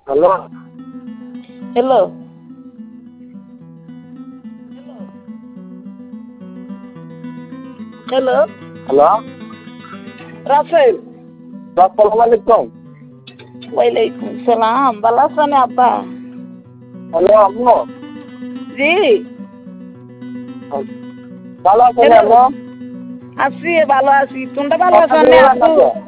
Hello hello hello hello Rasel আসসালামু আলাইকুম। ওয়ালাইকুম সালাম ভালো আছেন আব্বা? হ্যালো আম্মু, জি ভালো আছেন হ্যালো আম্মু? আছি ভালো আছি তোমরা ভালো কথা আছো না বলবেন না আব্বু? তো?